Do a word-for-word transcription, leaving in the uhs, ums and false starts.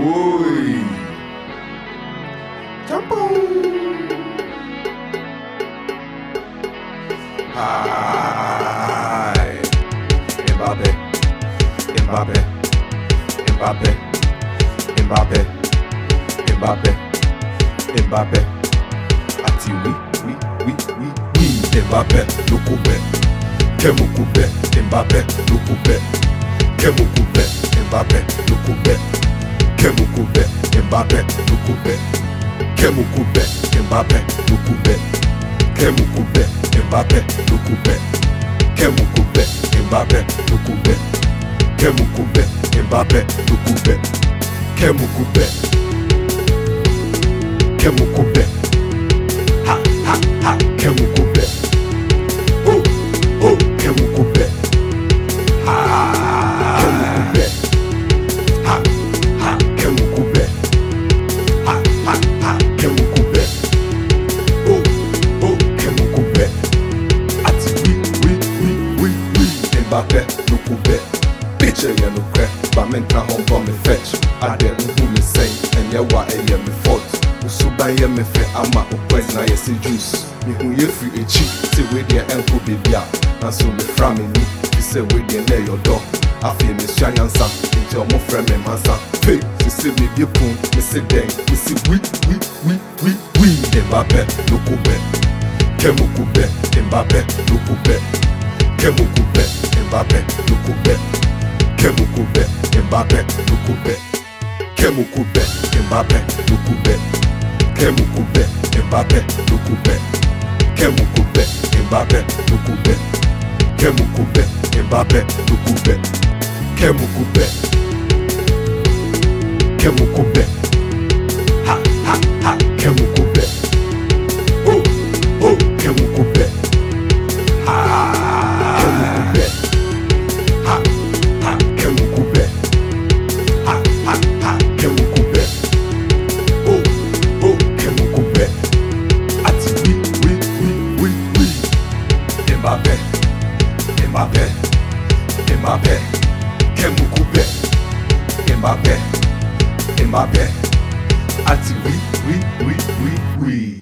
Oi. Jump on. Hi. Mbappe. Mbappe. Mbappe. Mbappe. Mbappe. Mbappe. Ati oui, oui, oui, oui, oui. Mbappe, le coupé. Kemu coupé. Mbappe, le coupé. Kemu coupé. Mbappe, le coupé. Kemu coupé. Mbappe, le coupé. Kemu coupé. Mbappe, le coupé. Kemu coupé. Mbappe, le coupé. Kemu coupé. Mbappe, le coupé. Kemu coupé. Mbappe, le coupé. Kemu coupé. Kemu coupé. Ha ha ha. Kemu coupé. Oh oh. Kemu coupé. Ha Kemu coupé. Ha ha. Kemu coupé. Ha ha ha. Kemu coupé. Oh oh. Kemu coupé. Ati oui oui oui oui oui. Mbappe no coupé. Picture ya no crack. But men can home for me fetch. I didn't who me say. And yeah what I am me fault. Usuba ye me fe ama ukwez na yesi juice. Mi hu ye free a cheap. Say we there enko bibia. Na so me fra me ni. He say we there near your door. I feel me shanyansa. Into your mo friend me mansa. Hey, she say me be pun. Me say dang. Me say we we we we we. Mbappe no coupe. Kemu coupe. Mbappe no coupe. Kemu coupe. Mbappe no coupe. Kemu coupe. Mbappe no coupe. Kemu coupe. Mbappe no coupe. Kemu coupé, Mbappe, le coupé. Kemu coupé, Mbappe, le coupé. Kemu coupé, Mbappe, le coupé. Kemu coupé. Kemu coupé. Ha ha ha. Kemu coupé. Oh oh. Kemu coupé. Ha Kemu coupé. Ha ha. Kemu coupé. Ha ha ha. Kemu coupé. Oh oh. Kemu coupé. Ati oui oui oui oui oui. Mbappe. Mbappe. Mbappe. Kemu coupé. Mbappe. Mbappe. Ati oui oui oui oui oui.